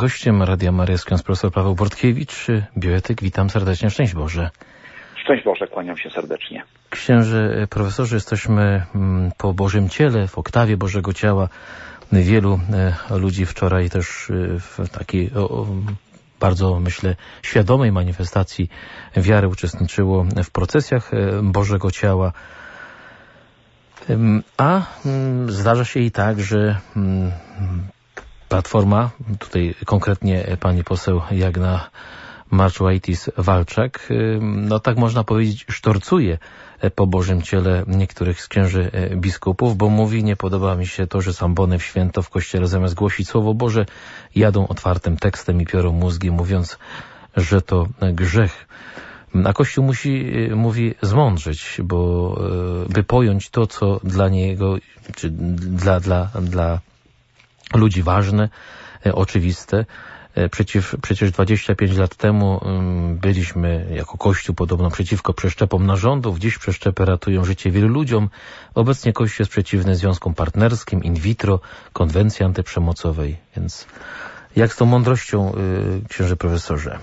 Gościem Radia Maryja jest ksiądz profesor Paweł Bortkiewicz, bioetyk. Witam serdecznie. Szczęść Boże. Szczęść Boże, kłaniam się serdecznie. Księże profesorze, jesteśmy po Bożym Ciele, w oktawie Bożego Ciała. Wielu ludzi wczoraj też w takiej bardzo, myślę, świadomej manifestacji wiary uczestniczyło w procesjach Bożego Ciała. A zdarza się i tak, że Platforma, tutaj konkretnie pani poseł Jagna Marczułajtis-Walczak, no tak można powiedzieć, sztorcuje po Bożym Ciele niektórych z księży biskupów, bo mówi: nie podoba mi się to, że sambony w święto w kościele zamiast głosić Słowo Boże jadą otwartym tekstem i piorą mózgi, mówiąc, że to grzech. A Kościół mówi, zmądrzeć, bo by pojąć to, co dla niego, czy dla ludzi ważne, oczywiste. Przecież 25 lat temu byliśmy jako Kościół podobno przeciwko przeszczepom narządów. Dziś przeszczepy ratują życie wielu ludziom. Obecnie Kościół jest przeciwny związkom partnerskim, in vitro, konwencji antyprzemocowej. Więc jak z tą mądrością, księże profesorze?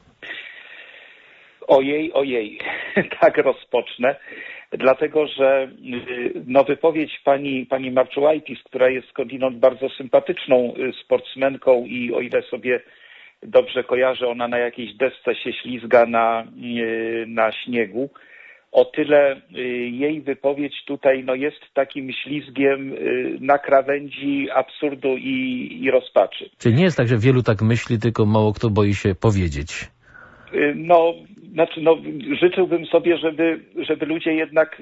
Ojej, tak rozpocznę, dlatego że wypowiedź pani Marczułajtis, która jest skądinąd bardzo sympatyczną sportsmenką i o ile sobie dobrze kojarzę, ona na jakiejś desce się ślizga na śniegu, o tyle jej wypowiedź tutaj jest takim ślizgiem na krawędzi absurdu i rozpaczy. Czyli nie jest tak, że wielu tak myśli, tylko mało kto boi się powiedzieć. Życzyłbym sobie, żeby ludzie jednak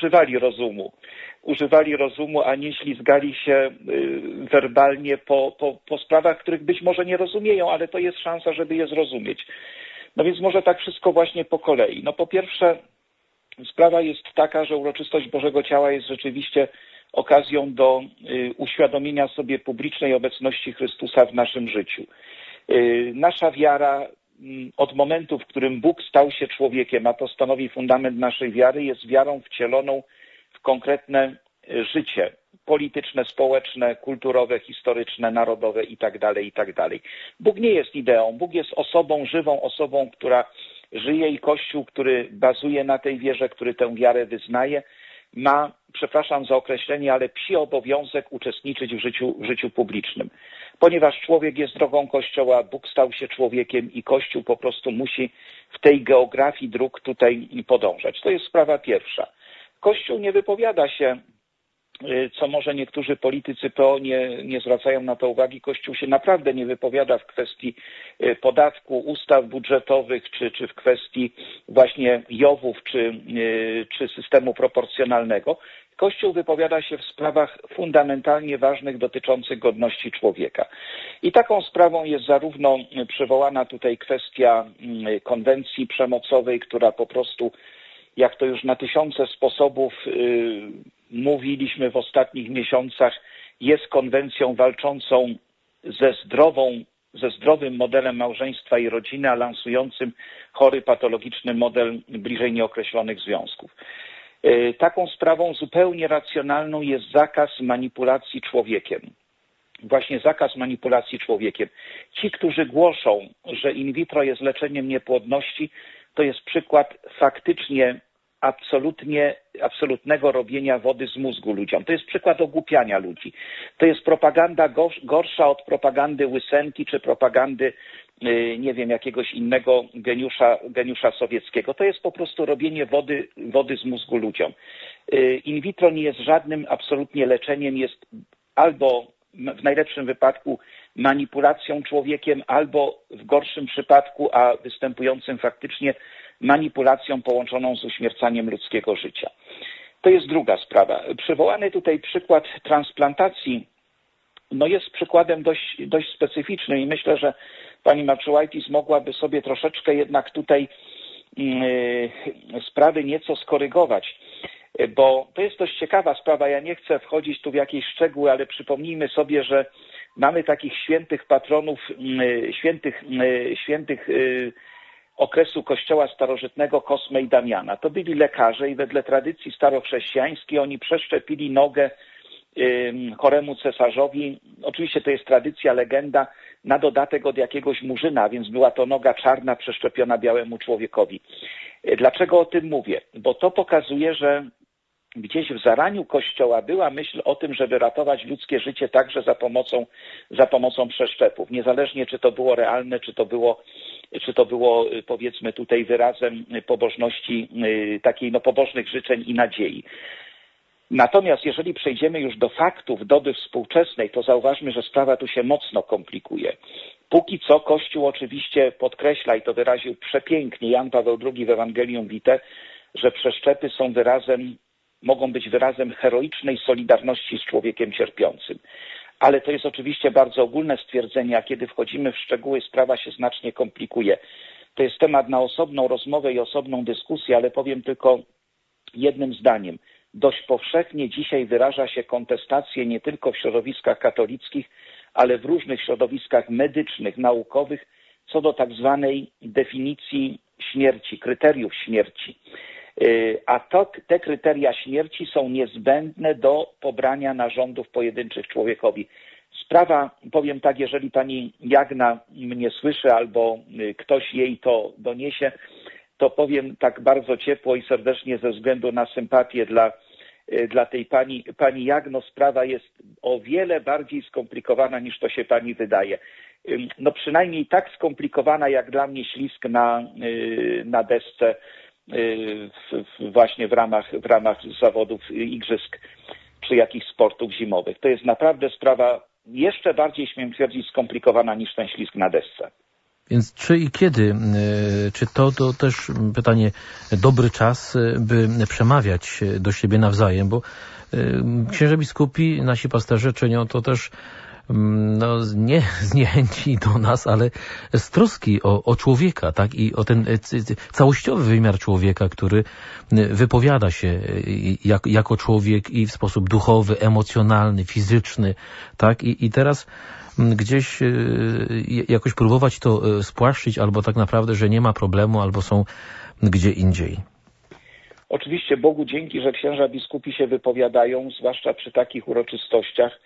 używali rozumu, a nie ślizgali się werbalnie po sprawach, których być może nie rozumieją, ale to jest szansa, żeby je zrozumieć. No więc może tak wszystko właśnie po kolei. Po pierwsze, sprawa jest taka, że uroczystość Bożego Ciała jest rzeczywiście okazją do uświadomienia sobie publicznej obecności Chrystusa w naszym życiu. Nasza wiara od momentu, w którym Bóg stał się człowiekiem, a to stanowi fundament naszej wiary, jest wiarą wcieloną w konkretne życie polityczne, społeczne, kulturowe, historyczne, narodowe itd. Bóg nie jest ideą, Bóg jest osobą, żywą osobą, która żyje, i Kościół, który bazuje na tej wierze, który tę wiarę wyznaje, ma, przepraszam za określenie, ale psi obowiązek uczestniczyć w życiu publicznym. Ponieważ człowiek jest drogą Kościoła, Bóg stał się człowiekiem i Kościół po prostu musi w tej geografii dróg tutaj podążać. To jest sprawa pierwsza. Kościół nie wypowiada się, co może niektórzy politycy PO nie zwracają na to uwagi, Kościół się naprawdę nie wypowiada w kwestii podatku, ustaw budżetowych, czy w kwestii właśnie JOW-ów, czy systemu proporcjonalnego. Kościół wypowiada się w sprawach fundamentalnie ważnych dotyczących godności człowieka. I taką sprawą jest zarówno przywołana tutaj kwestia konwencji przemocowej, która po prostu, jak to już na tysiące sposobów mówiliśmy w ostatnich miesiącach, jest konwencją walczącą ze zdrowym modelem małżeństwa i rodziny, a lansującym chory, patologiczny model bliżej nieokreślonych związków. Taką sprawą zupełnie racjonalną jest zakaz manipulacji człowiekiem. Właśnie zakaz manipulacji człowiekiem. Ci, którzy głoszą, że in vitro jest leczeniem niepłodności, to jest przykład faktycznie absolutnego robienia wody z mózgu ludziom. To jest przykład ogłupiania ludzi. To jest propaganda gorsza od propagandy Łysenki czy propagandy, nie wiem, jakiegoś innego geniusza sowieckiego. To jest po prostu robienie wody z mózgu ludziom. In vitro nie jest żadnym absolutnie leczeniem, jest albo w najlepszym wypadku manipulacją człowiekiem, albo w gorszym przypadku, a występującym faktycznie, manipulacją połączoną z uśmiercaniem ludzkiego życia. To jest druga sprawa. Przywołany tutaj przykład transplantacji jest przykładem dość specyficznym i myślę, że pani Marczułajtis mogłaby sobie troszeczkę jednak tutaj sprawy nieco skorygować, bo to jest dość ciekawa sprawa. Ja nie chcę wchodzić tu w jakieś szczegóły, ale przypomnijmy sobie, że mamy takich świętych patronów, świętych okresu Kościoła starożytnego, Kosmę i Damiana. To byli lekarze i wedle tradycji starochrześcijańskiej oni przeszczepili nogę choremu cesarzowi. Oczywiście to jest tradycja, legenda, na dodatek od jakiegoś murzyna, więc była to noga czarna przeszczepiona białemu człowiekowi. Dlaczego o tym mówię? Bo to pokazuje, że gdzieś w zaraniu Kościoła była myśl o tym, żeby ratować ludzkie życie także za pomocą przeszczepów. Niezależnie czy to było realne, czy to było powiedzmy tutaj wyrazem pobożności, takiej pobożnych życzeń i nadziei. Natomiast jeżeli przejdziemy już do faktów doby współczesnej, to zauważmy, że sprawa tu się mocno komplikuje. Póki co Kościół oczywiście podkreśla, i to wyraził przepięknie Jan Paweł II w Ewangelium Vitae, że przeszczepy mogą być wyrazem heroicznej solidarności z człowiekiem cierpiącym. Ale to jest oczywiście bardzo ogólne stwierdzenie, a kiedy wchodzimy w szczegóły, sprawa się znacznie komplikuje. To jest temat na osobną rozmowę i osobną dyskusję, ale powiem tylko jednym zdaniem. Dość powszechnie dzisiaj wyraża się kontestację nie tylko w środowiskach katolickich, ale w różnych środowiskach medycznych, naukowych, co do tak zwanej definicji śmierci, kryteriów śmierci. A te kryteria śmierci są niezbędne do pobrania narządów pojedynczych człowiekowi. Sprawa, powiem tak, jeżeli pani Jagna mnie słyszy albo ktoś jej to doniesie, to powiem tak bardzo ciepło i serdecznie ze względu na sympatię dla tej pani Jagno, sprawa jest o wiele bardziej skomplikowana niż to się pani wydaje. No przynajmniej tak skomplikowana jak dla mnie ślizg na desce właśnie w ramach zawodów igrzysk czy jakichś sportów zimowych. To jest naprawdę sprawa jeszcze bardziej, śmiem twierdzić, skomplikowana niż ten ślizg na desce. Więc czy i kiedy, czy to też pytanie, dobry czas, by przemawiać do siebie nawzajem, bo księże biskupi, nasi pasterze czynią to też nie z niechęci do nas, ale z troski o człowieka, tak? I o ten całościowy wymiar człowieka, który wypowiada się jako człowiek i w sposób duchowy, emocjonalny, fizyczny, tak? I teraz gdzieś jakoś próbować to spłaszczyć, albo tak naprawdę, że nie ma problemu, albo są gdzie indziej. Oczywiście Bogu dzięki, że księża biskupi się wypowiadają, zwłaszcza przy takich uroczystościach.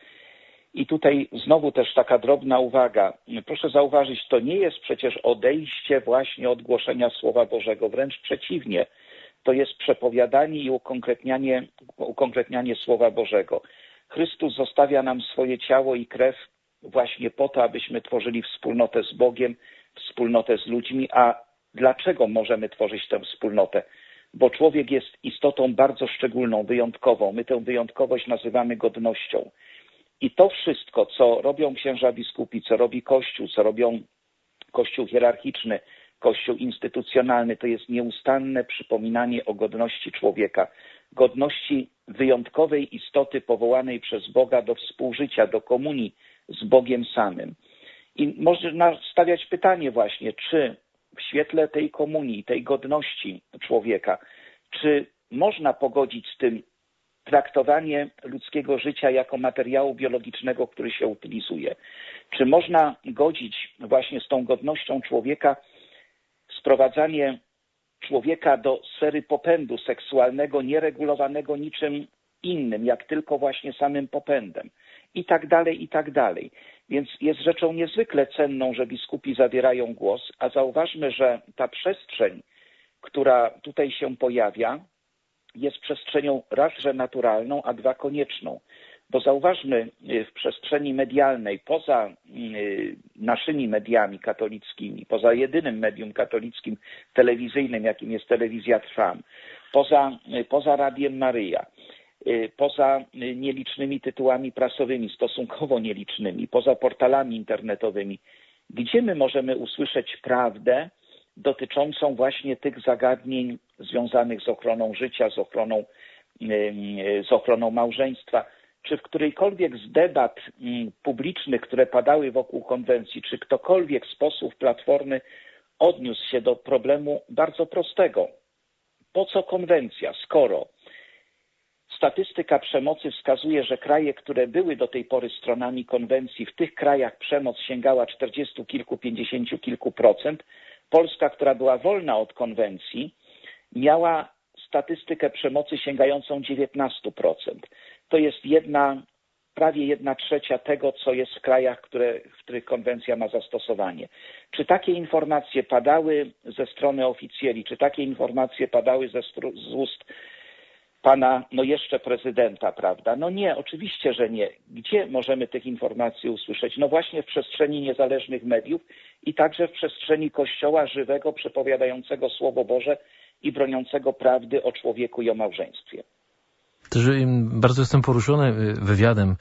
I tutaj znowu też taka drobna uwaga. Proszę zauważyć, to nie jest przecież odejście właśnie od głoszenia Słowa Bożego, wręcz przeciwnie. To jest przepowiadanie i ukonkretnianie Słowa Bożego. Chrystus zostawia nam swoje ciało i krew właśnie po to, abyśmy tworzyli wspólnotę z Bogiem, wspólnotę z ludźmi. A dlaczego możemy tworzyć tę wspólnotę? Bo człowiek jest istotą bardzo szczególną, wyjątkową. My tę wyjątkowość nazywamy godnością. I to wszystko, co robią księża biskupi, co robi Kościół, co robią Kościół hierarchiczny, Kościół instytucjonalny, to jest nieustanne przypominanie o godności człowieka, godności wyjątkowej istoty powołanej przez Boga do współżycia, do komunii z Bogiem samym. I można stawiać pytanie właśnie, czy w świetle tej komunii, tej godności człowieka, czy można pogodzić z tym traktowanie ludzkiego życia jako materiału biologicznego, który się utylizuje? Czy można godzić właśnie z tą godnością człowieka sprowadzanie człowieka do sfery popędu seksualnego, nieregulowanego niczym innym, jak tylko właśnie samym popędem? I tak dalej, i tak dalej. Więc jest rzeczą niezwykle cenną, że biskupi zabierają głos, a zauważmy, że ta przestrzeń, która tutaj się pojawia, jest przestrzenią raz, że naturalną, a dwa konieczną. Bo zauważmy, w przestrzeni medialnej, poza naszymi mediami katolickimi, poza jedynym medium katolickim telewizyjnym, jakim jest telewizja Trwam, poza Radiem Maryja, poza nielicznymi tytułami prasowymi, stosunkowo nielicznymi, poza portalami internetowymi, gdzie my możemy usłyszeć prawdę dotyczącą właśnie tych zagadnień związanych z ochroną życia, z ochroną małżeństwa, czy w którejkolwiek z debat publicznych, które padały wokół konwencji, czy ktokolwiek z posłów Platformy odniósł się do problemu bardzo prostego. Po co konwencja, skoro statystyka przemocy wskazuje, że kraje, które były do tej pory stronami konwencji, w tych krajach przemoc sięgała 40 kilku, 50 kilku procent. Polska, która była wolna od konwencji, miała statystykę przemocy sięgającą 19%. To jest jedna prawie 1/3 tego, co jest w krajach, w których konwencja ma zastosowanie. Czy takie informacje padały ze strony oficjeli, czy takie informacje padały z ust pana, jeszcze prezydenta, prawda? No nie, oczywiście, że nie. Gdzie możemy tych informacji usłyszeć? No właśnie w przestrzeni niezależnych mediów i także w przestrzeni Kościoła żywego, przepowiadającego Słowo Boże i broniącego prawdy o człowieku i o małżeństwie. Też bardzo jestem poruszony wywiadem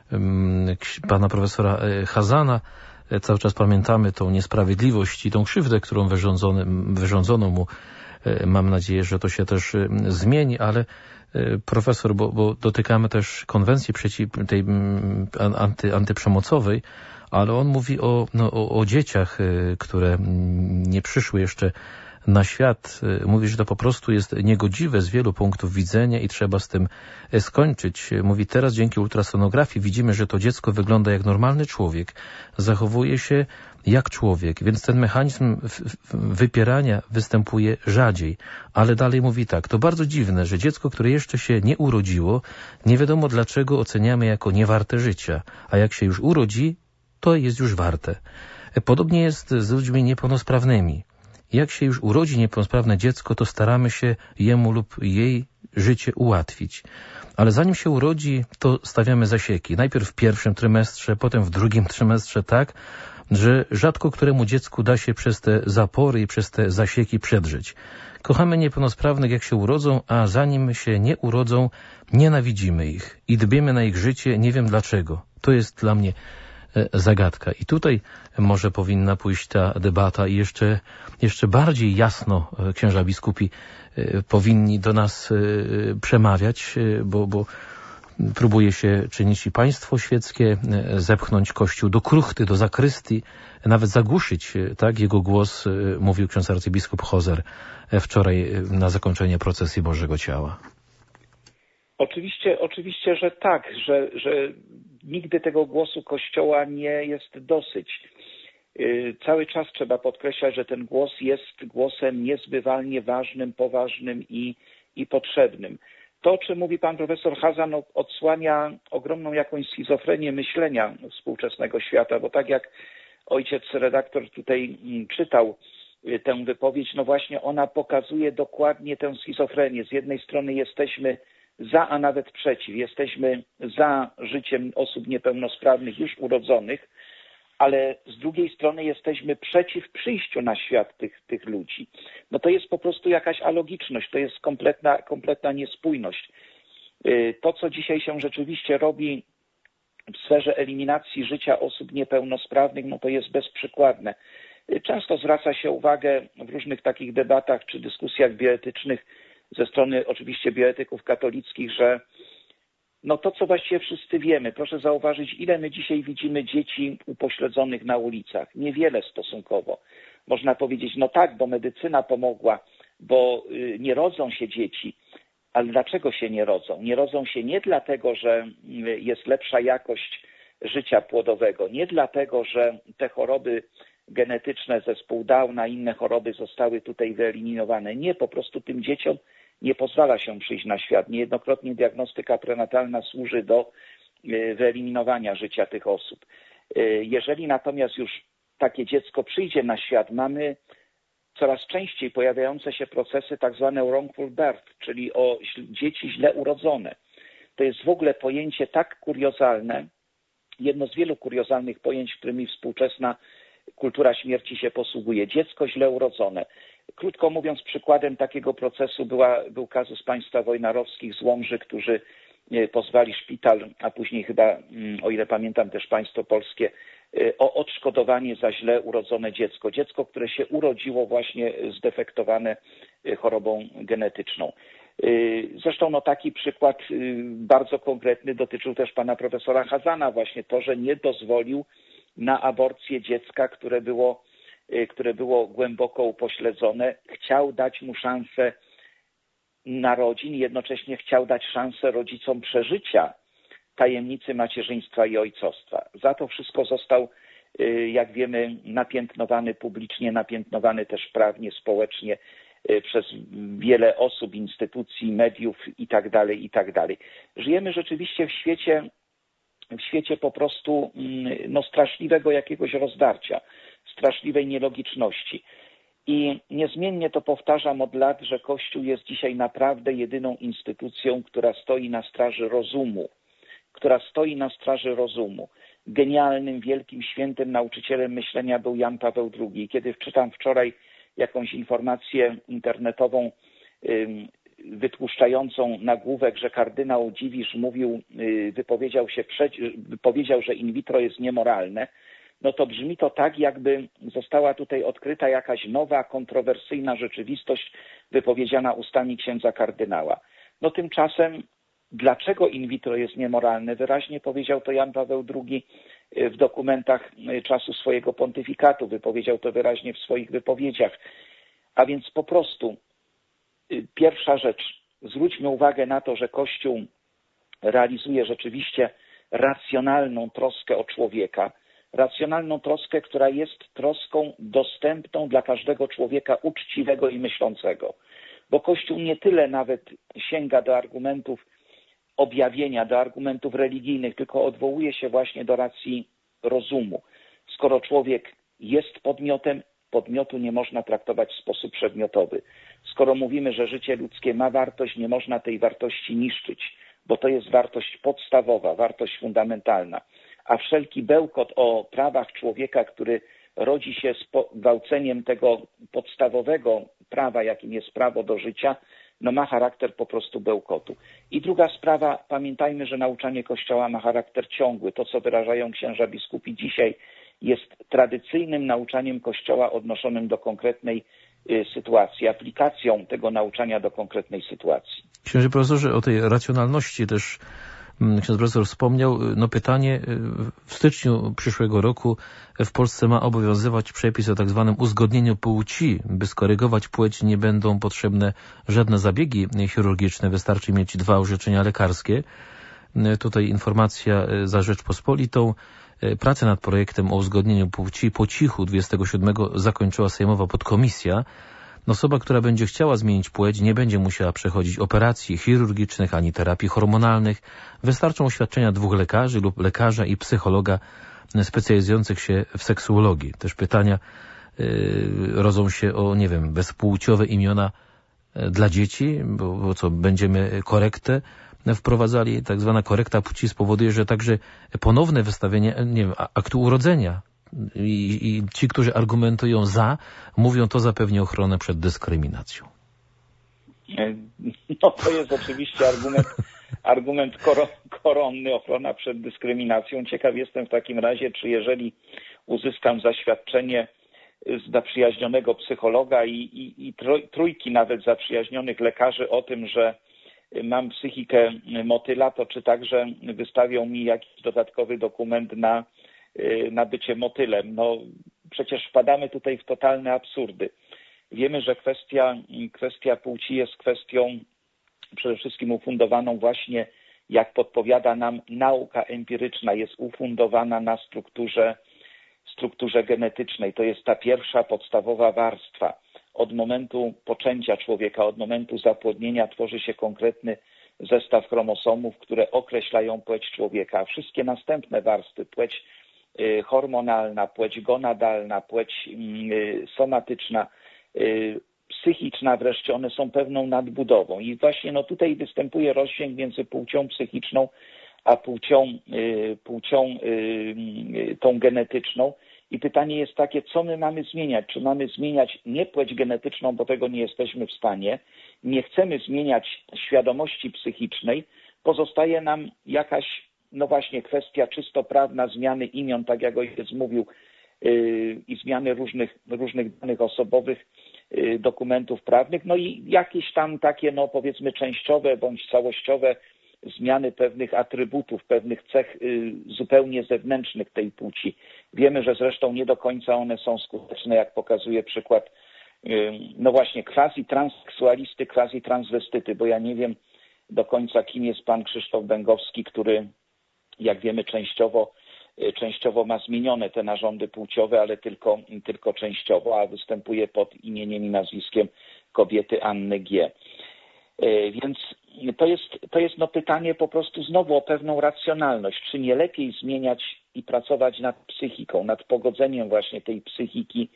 pana profesora Chazana. Cały czas pamiętamy tą niesprawiedliwość i tą krzywdę, którą wyrządzono mu. Mam nadzieję, że to się też zmieni, ale profesor, bo dotykamy też konwencji tej antyprzemocowej, ale on mówi o dzieciach, które nie przyszły jeszcze na świat. Mówi, że to po prostu jest niegodziwe z wielu punktów widzenia i trzeba z tym skończyć. Mówi, teraz dzięki ultrasonografii widzimy, że to dziecko wygląda jak normalny człowiek, zachowuje się jak człowiek, więc ten mechanizm wypierania występuje rzadziej. Ale dalej mówi tak, to bardzo dziwne, że dziecko, które jeszcze się nie urodziło, nie wiadomo dlaczego oceniamy jako niewarte życia, a jak się już urodzi, to jest już warte. Podobnie jest z ludźmi niepełnosprawnymi. Jak się już urodzi niepełnosprawne dziecko, to staramy się jemu lub jej życie ułatwić. Ale zanim się urodzi, to stawiamy zasieki. Najpierw w pierwszym trymestrze, potem w drugim trymestrze tak, że rzadko któremu dziecku da się przez te zapory i przez te zasieki przedrzeć. Kochamy niepełnosprawnych jak się urodzą, a zanim się nie urodzą, nienawidzimy ich i dbiemy na ich życie, nie wiem dlaczego. To jest dla mnie zagadka. I tutaj może powinna pójść ta debata i jeszcze bardziej jasno księża biskupi powinni do nas przemawiać, bo próbuje się czynić i państwo świeckie, zepchnąć Kościół do kruchty, do zakrystii, nawet zagłuszyć, tak? Jego głos mówił ksiądz arcybiskup Hozer wczoraj na zakończenie procesji Bożego Ciała. Oczywiście, że tak, że nigdy tego głosu Kościoła nie jest dosyć. Cały czas trzeba podkreślać, że ten głos jest głosem niezbywalnie ważnym, poważnym i potrzebnym. To, o czym mówi pan profesor Chazan, odsłania ogromną jakąś schizofrenię myślenia współczesnego świata, bo tak jak ojciec redaktor tutaj czytał tę wypowiedź, no właśnie ona pokazuje dokładnie tę schizofrenię. Z jednej strony jesteśmy za, a nawet przeciw. Jesteśmy za życiem osób niepełnosprawnych już urodzonych, ale z drugiej strony jesteśmy przeciw przyjściu na świat tych ludzi. No to jest po prostu jakaś alogiczność, to jest kompletna niespójność. To, co dzisiaj się rzeczywiście robi w sferze eliminacji życia osób niepełnosprawnych, no to jest bezprzykładne. Często zwraca się uwagę w różnych takich debatach czy dyskusjach bioetycznych ze strony oczywiście bioetyków katolickich, że no to, co właściwie wszyscy wiemy. Proszę zauważyć, ile my dzisiaj widzimy dzieci upośledzonych na ulicach. Niewiele stosunkowo. Można powiedzieć, no tak, bo medycyna pomogła, bo nie rodzą się dzieci. Ale dlaczego się nie rodzą? Nie rodzą się nie dlatego, że jest lepsza jakość życia płodowego, nie dlatego, że te choroby genetyczne, zespół Downa, inne choroby zostały tutaj wyeliminowane. Nie, po prostu tym dzieciom nie pozwala się przyjść na świat. Niejednokrotnie diagnostyka prenatalna służy do wyeliminowania życia tych osób. Jeżeli natomiast już takie dziecko przyjdzie na świat, mamy coraz częściej pojawiające się procesy tak zwane wrongful birth, czyli o dzieci źle urodzone. To jest w ogóle pojęcie tak kuriozalne, jedno z wielu kuriozalnych pojęć, którymi współczesna kultura śmierci się posługuje. Dziecko źle urodzone. Krótko mówiąc, przykładem takiego procesu był kazus państwa wojnarowskich z Łomży, którzy pozwali szpital, a później chyba, o ile pamiętam, też państwo polskie, o odszkodowanie za źle urodzone dziecko. Dziecko, które się urodziło właśnie zdefektowane chorobą genetyczną. Zresztą no, taki przykład bardzo konkretny dotyczył też pana profesora Chazana, właśnie to, że nie dozwolił na aborcję dziecka, które było głęboko upośledzone. Chciał dać mu szansę narodzin, jednocześnie chciał dać szansę rodzicom przeżycia tajemnicy macierzyństwa i ojcostwa. Za to wszystko został, jak wiemy, napiętnowany publicznie, napiętnowany też prawnie, społecznie przez wiele osób, instytucji, mediów itd. Żyjemy rzeczywiście w świecie, w świecie po prostu straszliwego jakiegoś rozdarcia, straszliwej nielogiczności. I niezmiennie to powtarzam od lat, że Kościół jest dzisiaj naprawdę jedyną instytucją, która stoi na straży rozumu. Genialnym, wielkim, świętym nauczycielem myślenia był Jan Paweł II. Kiedy czytam wczoraj jakąś informację internetową wytłuszczającą nagłówek, że kardynał Dziwisz powiedział, że in vitro jest niemoralne, no to brzmi to tak, jakby została tutaj odkryta jakaś nowa, kontrowersyjna rzeczywistość wypowiedziana ustami księdza kardynała. No tymczasem dlaczego in vitro jest niemoralne? Wyraźnie powiedział to Jan Paweł II w dokumentach czasu swojego pontyfikatu, wypowiedział to wyraźnie w swoich wypowiedziach. A więc po prostu pierwsza rzecz, zwróćmy uwagę na to, że Kościół realizuje rzeczywiście racjonalną troskę o człowieka, racjonalną troskę, która jest troską dostępną dla każdego człowieka uczciwego i myślącego. Bo Kościół nie tyle nawet sięga do argumentów objawienia, do argumentów religijnych, tylko odwołuje się właśnie do racji rozumu. Skoro człowiek jest podmiotem, podmiotu nie można traktować w sposób przedmiotowy. Skoro mówimy, że życie ludzkie ma wartość, nie można tej wartości niszczyć, bo to jest wartość podstawowa, wartość fundamentalna. A wszelki bełkot o prawach człowieka, który rodzi się z gwałceniem tego podstawowego prawa, jakim jest prawo do życia, no ma charakter po prostu bełkotu. I druga sprawa, pamiętajmy, że nauczanie Kościoła ma charakter ciągły. To, co wyrażają księża biskupi dzisiaj, jest tradycyjnym nauczaniem Kościoła odnoszonym do konkretnej sytuacji, aplikacją tego nauczania do konkretnej sytuacji. Księże profesorze, o tej racjonalności też ksiądz profesor wspomniał. No pytanie, w styczniu przyszłego roku w Polsce ma obowiązywać przepis o tak zwanym uzgodnieniu płci. By skorygować płeć, nie będą potrzebne żadne zabiegi chirurgiczne, wystarczy mieć 2 orzeczenia lekarskie. Tutaj informacja za Rzeczpospolitą. Pracę nad projektem o uzgodnieniu płci po cichu 27 zakończyła sejmowa podkomisja. Osoba, która będzie chciała zmienić płeć, nie będzie musiała przechodzić operacji chirurgicznych ani terapii hormonalnych. Wystarczą oświadczenia 2 lekarzy lub lekarza i psychologa specjalizujących się w seksuologii. Też pytania rodzą się o, nie wiem, bezpłciowe imiona dla dzieci, bo co, będziemy korektę wprowadzali. Tak zwana korekta płci spowoduje, że także ponowne wystawienie, nie wiem, aktu urodzenia. I ci, którzy argumentują za, mówią, to zapewni ochronę przed dyskryminacją. No to jest oczywiście argument koronny, ochrona przed dyskryminacją. Ciekaw jestem w takim razie, czy jeżeli uzyskam zaświadczenie zaprzyjaźnionego psychologa i trójki nawet zaprzyjaźnionych lekarzy o tym, że mam psychikę motyla, to czy także wystawią mi jakiś dodatkowy dokument na bycie motylem. No przecież wpadamy tutaj w totalne absurdy. Wiemy, że kwestia płci jest kwestią przede wszystkim ufundowaną właśnie, jak podpowiada nam nauka empiryczna, jest ufundowana na strukturze genetycznej. To jest ta pierwsza podstawowa warstwa. Od momentu poczęcia człowieka, od momentu zapłodnienia tworzy się konkretny zestaw chromosomów, które określają płeć człowieka. Wszystkie następne warstwy, płeć hormonalna, płeć gonadalna, płeć somatyczna, psychiczna wreszcie, one są pewną nadbudową. I właśnie tutaj występuje rozdźwięk między płcią psychiczną a płcią tą genetyczną. I pytanie jest takie, co my mamy zmieniać? Czy mamy zmieniać nie płeć genetyczną, bo tego nie jesteśmy w stanie, nie chcemy zmieniać świadomości psychicznej, pozostaje nam jakaś, no właśnie, kwestia czysto prawna, zmiany imion, tak jak ojciec mówił, i zmiany różnych danych osobowych, dokumentów prawnych, no i jakieś tam takie, no powiedzmy, częściowe bądź całościowe zmiany pewnych atrybutów, pewnych cech zupełnie zewnętrznych tej płci. Wiemy, że zresztą nie do końca one są skuteczne, jak pokazuje przykład, no właśnie, quasi-transseksualisty, quasi-transwestyty, bo ja nie wiem do końca, kim jest pan Krzysztof Bęgowski, który, jak wiemy, częściowo ma zmienione te narządy płciowe, ale tylko częściowo, a występuje pod imieniem i nazwiskiem kobiety Anny G. Więc to jest pytanie po prostu znowu o pewną racjonalność. Czy nie lepiej zmieniać i pracować nad psychiką, nad pogodzeniem właśnie tej psychiki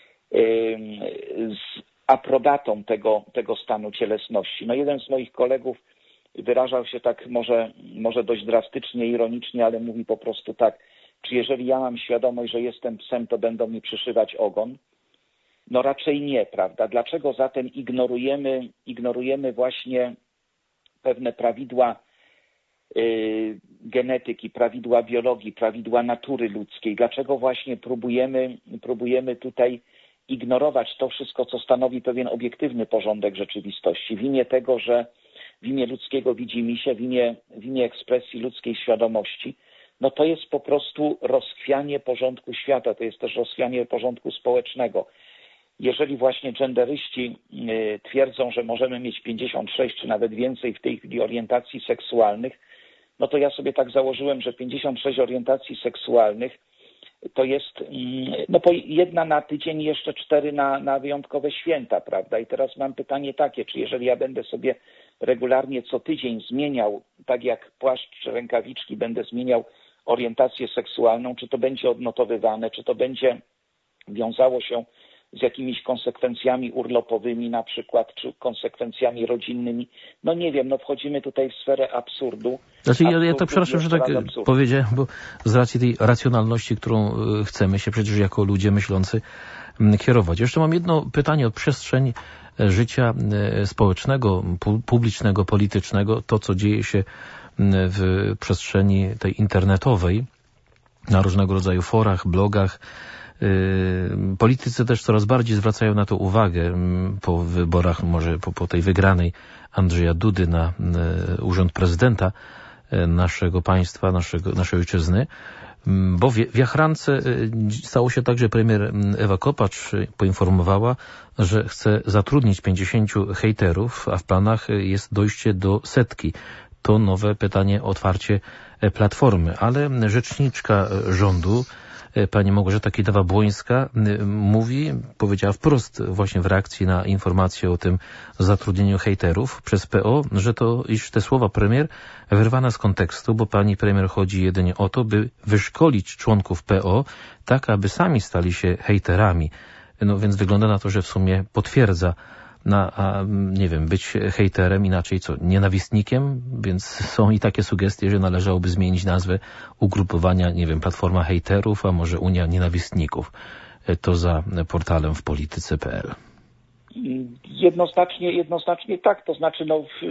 z aprobatą tego stanu cielesności? No jeden z moich kolegów wyrażał się tak może dość drastycznie, ironicznie, ale mówi po prostu tak: czy jeżeli ja mam świadomość, że jestem psem, to będą mi przyszywać ogon? No raczej nie, prawda? Dlaczego zatem ignorujemy właśnie pewne prawidła genetyki, prawidła biologii, prawidła natury ludzkiej? Dlaczego właśnie próbujemy tutaj ignorować to wszystko, co stanowi pewien obiektywny porządek rzeczywistości w imię tego, że w imię ludzkiego widzimisię, w imię ekspresji ludzkiej świadomości? No to jest po prostu rozchwianie porządku świata, to jest też rozchwianie porządku społecznego. Jeżeli właśnie genderyści twierdzą, że możemy mieć 56 czy nawet więcej w tej chwili orientacji seksualnych, no to ja sobie tak założyłem, że 56 orientacji seksualnych to jest jedna na tydzień i jeszcze 4 na wyjątkowe święta, prawda? I teraz mam pytanie takie: czy jeżeli ja będę sobie regularnie co tydzień zmieniał, tak jak płaszcz czy rękawiczki, będę zmieniał orientację seksualną, czy to będzie odnotowywane, czy to będzie wiązało się z jakimiś konsekwencjami urlopowymi na przykład, czy konsekwencjami rodzinnymi? No nie wiem, wchodzimy tutaj w sferę absurdu. Znaczy ja to przepraszam, że tak powiedziałem, bo z racji tej racjonalności, którą chcemy się przecież jako ludzie myślący kierować. Jeszcze mam jedno pytanie o przestrzeń życia społecznego, publicznego, politycznego, to co dzieje się w przestrzeni tej internetowej, na różnego rodzaju forach, blogach. Politycy też coraz bardziej zwracają na to uwagę po wyborach, może po tej wygranej Andrzeja Dudy na urząd prezydenta naszego państwa, naszej ojczyzny, bo w Jachrance stało się tak, że premier Ewa Kopacz poinformowała, że chce zatrudnić 50 hejterów, a w planach jest dojście do 100. To nowe pytanie o otwarcie Platformy, ale rzeczniczka rządu, pani Małgorzata Kidawa-Błońska, powiedziała wprost właśnie w reakcji na informację o tym zatrudnieniu hejterów przez PO, iż te słowa premier wyrwane z kontekstu, bo pani premier chodzi jedynie o to, by wyszkolić członków PO tak, aby sami stali się hejterami. No więc wygląda na to, że w sumie potwierdza nie wiem, być hejterem, inaczej co, nienawistnikiem, więc są i takie sugestie, że należałoby zmienić nazwę ugrupowania, nie wiem, Platforma Hejterów, a może Unia Nienawistników. To za portalem wpolityce.pl. Jednoznacznie tak, to znaczy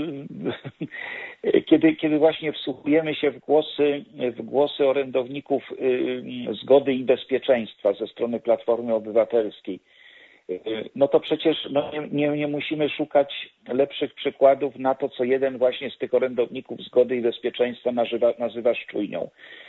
kiedy właśnie wsłuchujemy się w głosy orędowników zgody i bezpieczeństwa ze strony Platformy Obywatelskiej, no to przecież nie musimy szukać lepszych przykładów na to, co jeden właśnie z tych orędowników zgody i bezpieczeństwa nazywa szczujnią.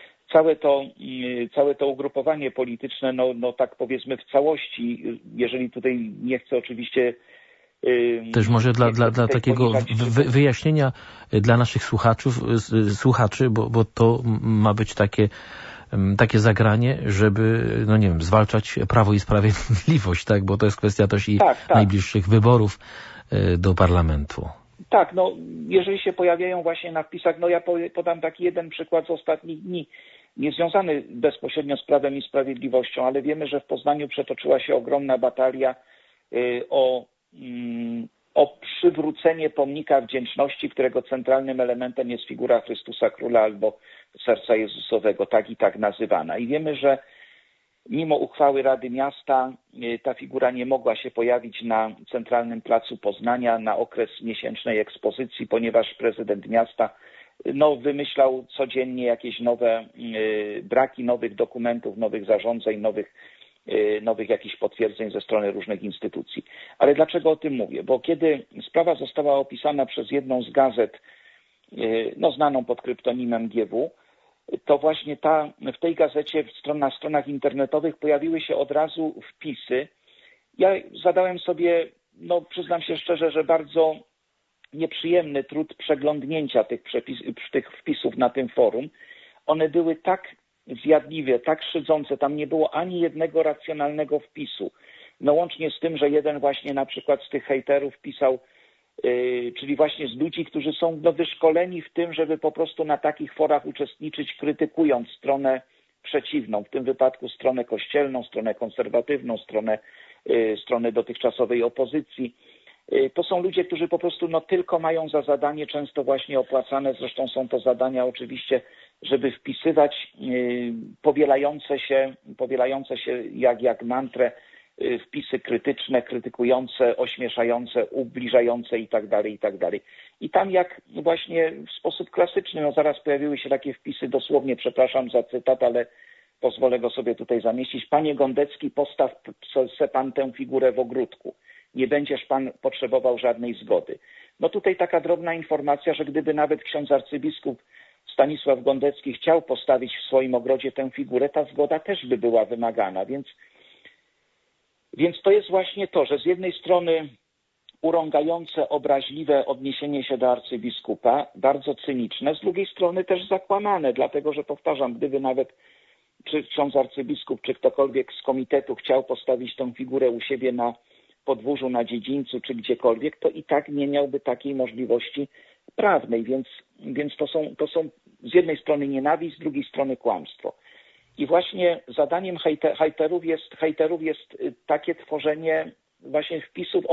Całe to ugrupowanie polityczne, tak powiedzmy w całości, jeżeli tutaj nie chcę oczywiście... Też może dla takiego wyjaśnienia dla naszych słuchaczy, bo to ma być takie zagranie, żeby, nie wiem, zwalczać Prawo i Sprawiedliwość, tak? Bo to jest kwestia też i najbliższych wyborów do parlamentu. Tak, jeżeli się pojawiają właśnie na wpisach, ja podam taki jeden przykład z ostatnich dni, niezwiązany bezpośrednio z Prawem i Sprawiedliwością, ale wiemy, że w Poznaniu przetoczyła się ogromna batalia o przywrócenie pomnika wdzięczności, którego centralnym elementem jest figura Chrystusa Króla albo Serca Jezusowego, tak i tak nazywana. I wiemy, że mimo uchwały Rady Miasta ta figura nie mogła się pojawić na centralnym placu Poznania na okres miesięcznej ekspozycji, ponieważ prezydent miasta wymyślał codziennie jakieś nowe braki nowych dokumentów, nowych zarządzeń, nowych jakichś potwierdzeń ze strony różnych instytucji. Ale dlaczego o tym mówię? Bo kiedy sprawa została opisana przez jedną z gazet, znaną pod kryptonimem GW, to właśnie w tej gazecie na stronach internetowych pojawiły się od razu wpisy. Ja zadałem sobie, przyznam się szczerze, że bardzo nieprzyjemny trud przeglądnięcia tych wpisów na tym forum. One były tak zjadliwe, tak szydzące, tam nie było ani jednego racjonalnego wpisu. Łącznie z tym, że jeden właśnie na przykład z tych hejterów pisał czyli właśnie z ludzi, którzy są wyszkoleni w tym, żeby po prostu na takich forach uczestniczyć, krytykując stronę przeciwną, w tym wypadku stronę kościelną, stronę konserwatywną, stronę dotychczasowej opozycji. To są ludzie, którzy po prostu tylko mają za zadanie, często właśnie opłacane, zresztą są to zadania oczywiście, żeby wpisywać powielające się jak mantrę wpisy krytyczne, krytykujące, ośmieszające, ubliżające itd. I tam jak właśnie w sposób klasyczny, zaraz pojawiły się takie wpisy, dosłownie przepraszam za cytat, ale pozwolę go sobie tutaj zamieścić. Panie Gondecki, postaw se pan tę figurę w ogródku. Nie będziesz pan potrzebował żadnej zgody. Tutaj taka drobna informacja, że gdyby nawet ksiądz arcybiskup Stanisław Gondecki chciał postawić w swoim ogrodzie tę figurę, ta zgoda też by była wymagana. Więc to jest właśnie to, że z jednej strony urągające, obraźliwe odniesienie się do arcybiskupa, bardzo cyniczne, z drugiej strony też zakłamane, dlatego że powtarzam, gdyby nawet czy ksiądz arcybiskup, czy ktokolwiek z komitetu chciał postawić tę figurę u siebie na podwórzu, na dziedzińcu, czy gdziekolwiek, to i tak nie miałby takiej możliwości prawnej, więc to są z jednej strony nienawiść, z drugiej strony kłamstwo. I właśnie zadaniem hejterów jest takie tworzenie właśnie wpisów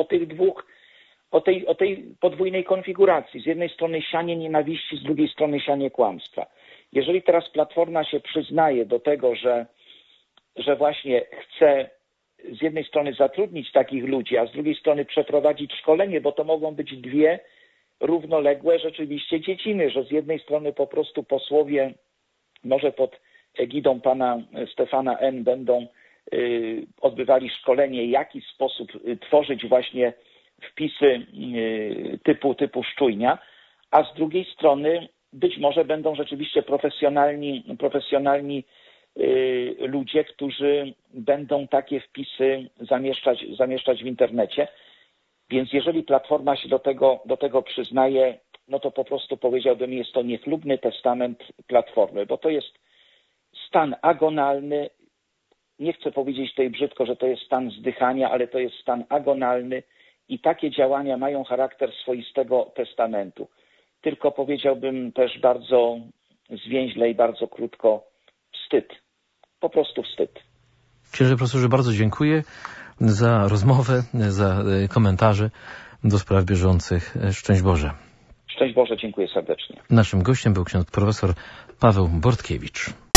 o tej podwójnej konfiguracji. Z jednej strony sianie nienawiści, z drugiej strony sianie kłamstwa. Jeżeli teraz Platforma się przyznaje do tego, że właśnie chce z jednej strony zatrudnić takich ludzi, a z drugiej strony przeprowadzić szkolenie, bo to mogą być dwie równoległe rzeczywiście dziedziny, że z jednej strony po prostu posłowie może pod egidą pana Stefana N. będą odbywali szkolenie, w jaki sposób tworzyć właśnie wpisy typu szczujnia, a z drugiej strony być może będą rzeczywiście profesjonalni ludzie, którzy będą takie wpisy zamieszczać w internecie. Więc jeżeli Platforma się do tego przyznaje, to po prostu powiedziałbym, jest to niechlubny testament Platformy, bo to jest stan agonalny. Nie chcę powiedzieć tutaj brzydko, że to jest stan zdychania, ale to jest stan agonalny i takie działania mają charakter swoistego testamentu. Tylko powiedziałbym też bardzo zwięźle i bardzo krótko wstyd. Po prostu wstyd. Księże profesorze, bardzo dziękuję za rozmowę, za komentarze do spraw bieżących. Szczęść Boże. Szczęść Boże, dziękuję serdecznie. Naszym gościem był ksiądz profesor Paweł Bortkiewicz.